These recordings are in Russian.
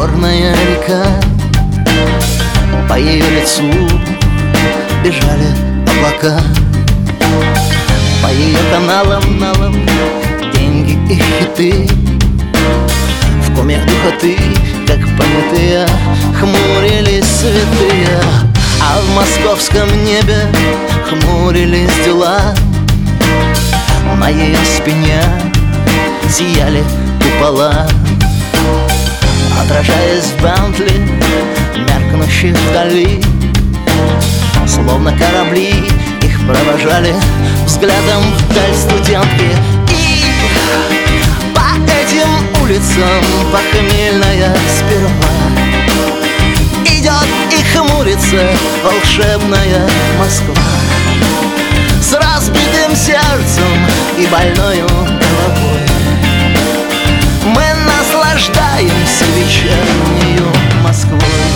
Черная река, по ее лицу бежали облака. По ее каналам деньги и хиты. В коме духоты, как понятые, хмурились святые. А в московском небе хмурились дела. На ее спине сияли купола, отражаясь в Бентли, меркнущих вдали. Словно корабли их провожали взглядом вдаль студентки. И по этим улицам похмельная сперва идет и хмурится волшебная Москва. С разбитым сердцем и больною головой мы наслаждаемся вечернею Москвой.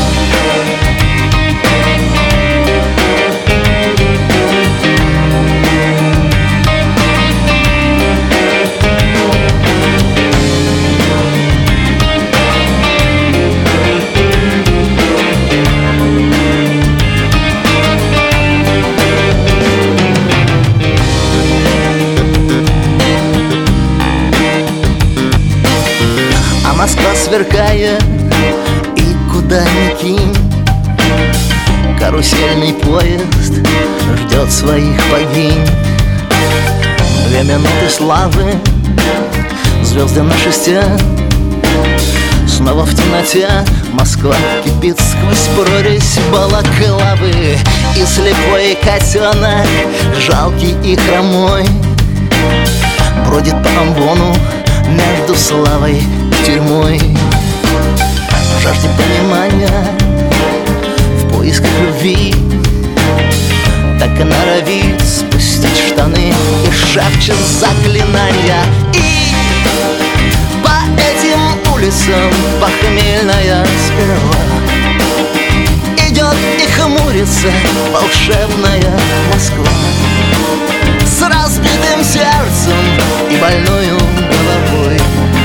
Москва сверкает, и куда ни кинь, карусельный поезд ждет своих богинь. 2 минуты славы, звезды на шесте. Снова в темноте Москва кипит сквозь прорезь балаклавы. И слепой котенок, жалкий и хромой, бродит по амвону между славой и тюрьмой. В жажде понимания, в поисках любви, так и норовит спустить штаны и шепчет заклинания. И по этим улицам похмельная сперва идет и хмурится волшебная Москва. С разбитым сердцем и больною головой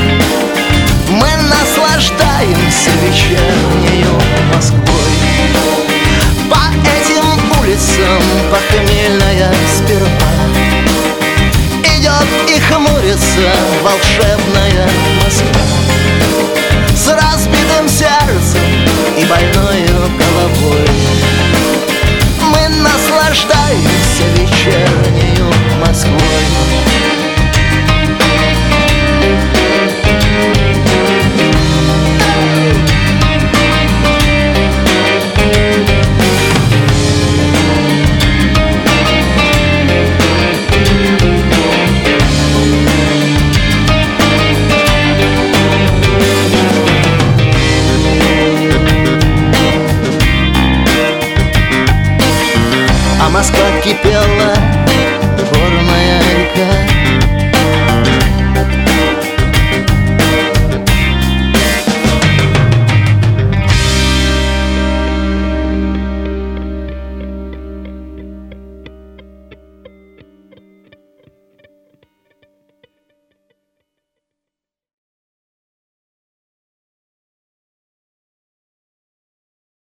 мы наслаждаемся вечернею Москвой. По этим улицам похмельная сперва идет и хмурится волшебная Москва. С разбитым сердцем и больною головой мы наслаждаемся вечернею Москвой. Москва кипела,